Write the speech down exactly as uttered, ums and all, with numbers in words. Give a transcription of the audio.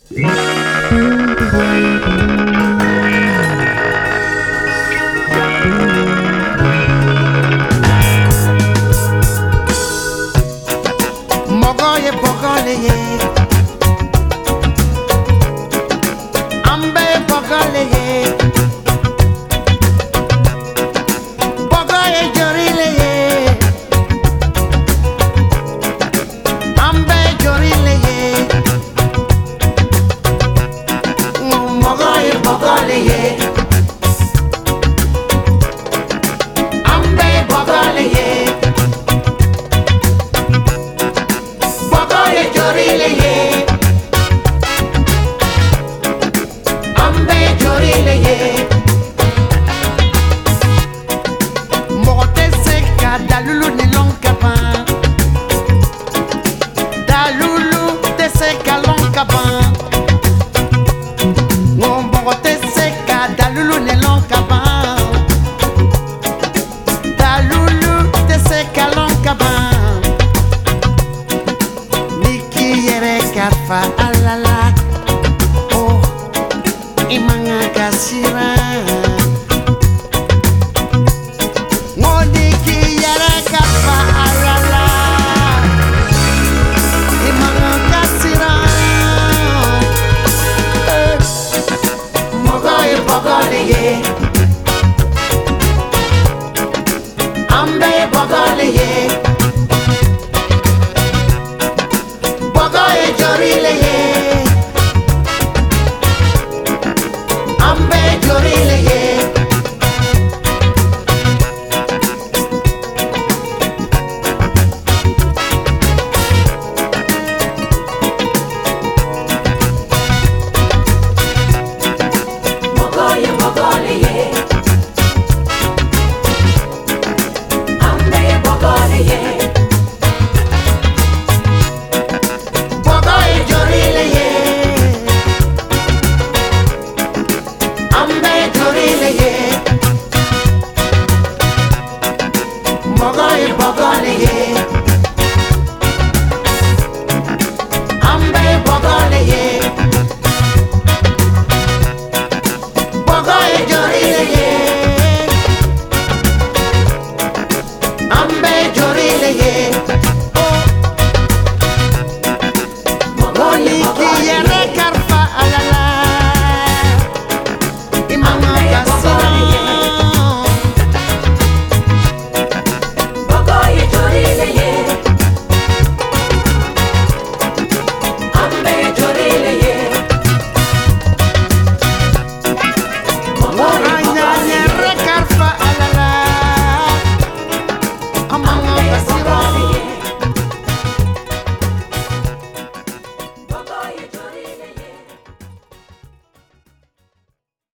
Mogoye bogole ye, ambe bogole ye, bogoye jorile ye, ambe jorile ye, mogoye bogole ye, ambe bogole ye. Jorile ye, ambe jorile ye. Mɔgɔ tɛ se ka dalulu ni lɔn ka ban, dalulu tɛ se ka lɔn ka ban. Ŋo mɔgɔ tɛ se ka dalulu ni lɔn ka ban, dalulu tɛ se ka lɔn ka ban. Kafa alala, oh, imanga kasira. Ngodi kiyara kafa alala, imanga kasira. Mogoye bogole ye, ambe bogole ye. Jorile ye, ambe jorile ye. Mogoye bogole ye, ambe bogole ye. Jorile ye, ambe jorile ye, mogoye bogole ye, ambe bogole ye, mogoye jorile ye, ambe jorile ye. Kiyere karfa alala, imanga kasira. Bogoye jorile ye, ambe jorile ye. Anyanyere karfa alala, amanga kasira.